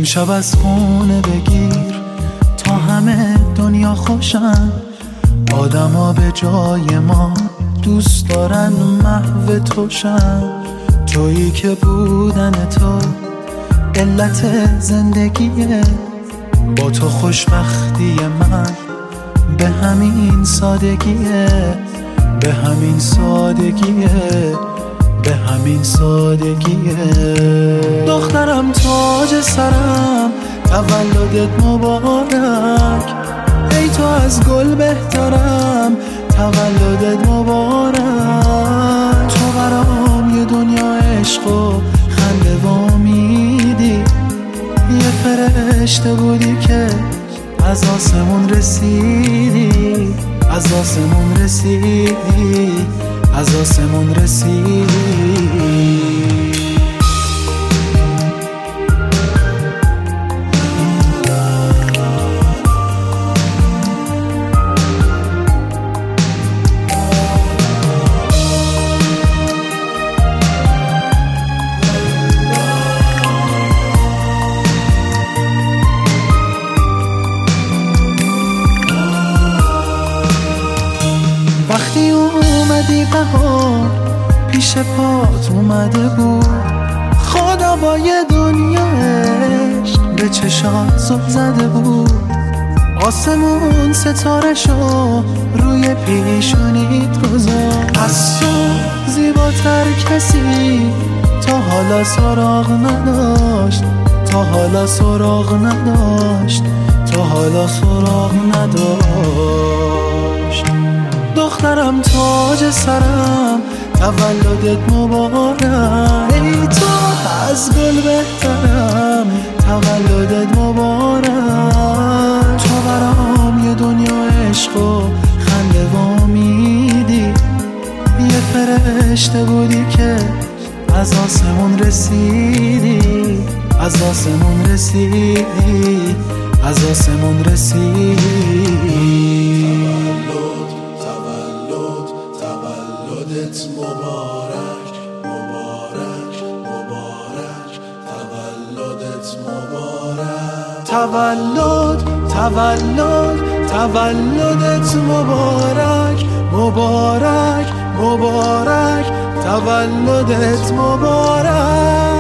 امشب از خونه بگیر تا همه دنیا خوشن. آدما به جای ما دوست دارن محو توشن. تویی که بودن تو علت زندگیه، با تو خوشبختی من به همین سادگیه، به همین سادگیه، به همین سادگیه. دخترم تاج سرم تولدت مبارک، ای تو از گل بهترم تولدت مبارک. تو برام یه دنیا عشق و خنده و امیدی، یه فرشته بودی که از آسمون رسیدی، از آسمون رسیدی، از آسمون رسیدی. وقتی اومدی بهار پیش پات اومده بود، خدا با یه دنیا عشق به چشات زل زده بود. آسمون ستاره شو روی پیشونیت گذاشت، از تو زیباتر کسی تا حالا سراغ نداشت، تا حالا سراغ نداشت، تا حالا سراغ نداشت. دخترم تاج سرم تولدت مبارک، ای تو از گل بهترم تولدت مبارک. تو برام یه دنیا عشق و خنده و امیدی، یه فرشته بودی که از آسمون رسیدی، از آسمون رسیدی، از آسمون رسیدی. تولدت مبارک، مبارک، مبارک، تولدت مبارک. تولد، تولد، تولدت مبارک، مبارک، مبارک، تولدت مبارک.